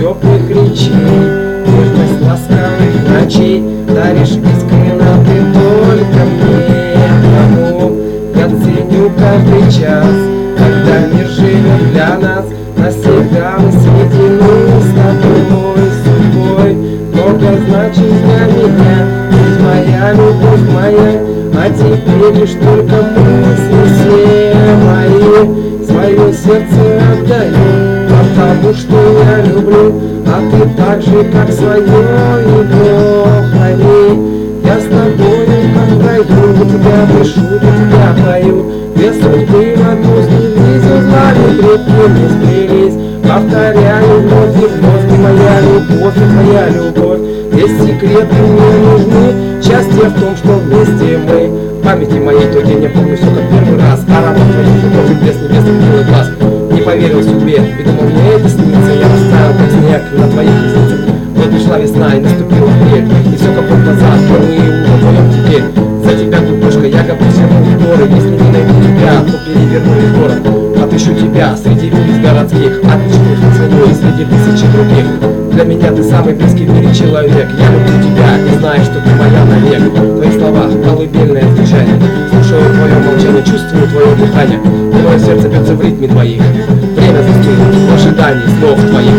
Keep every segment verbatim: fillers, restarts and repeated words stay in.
теплых речей, нежность ласковых ночей даришь искренно ты только мне. Потому я ценю каждый час, когда мир живет для нас. Навсегда мы сведены с тобой судьбой. Много значит для меня, ведь моя любовь моя, а теперь лишь только мысли все мои. Свое сердце отдаю, потому что я люблю, а ты так же, как свое его храни. Я с тобою как в раю, для тебя дышу, для тебя пою. Две судьбы в одну слились, узлами крепкими сплелись. Повторяю вновь и вновь, ты моя любовь и твоя любовь. Без секреты мне нужны, счастье в том, что вместе мы. В памяти моей только не помню все как первый раз. Аромат твоих зубов и блеск небесных белых глаз. Не поверил судьбе, и думал, мне это снится. Я растаял как снег на твоих ресницах. Вот пришла весна и наступила апрель, и все как будто завтра мы в твоем теперь. За тебя, глупышка, я готов свернуть горы. Если не найду тебя, то переверну весь город. Отыщу тебя среди улиц городских, отыщу поцелуй среди тысячи других. Для меня ты самый близкий в мире человек. Я люблю тебя и знаю, что ты моя навек. В твоих словах колыбельное звучание. Слушаю твое молчание, чувствую твое дыхание. И мое сердце бьется в ритме твоих. Время застыло в ожидании слов твоих.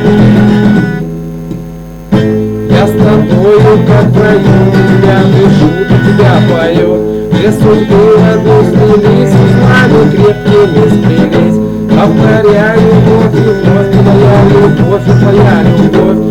Я с тобою как в раю, я дышу, для тебя пою. Две судьбы в одну слились, узлами крепкими сплелись. Повторяю вновь и вновь, ты моя любовь и твоя любовь.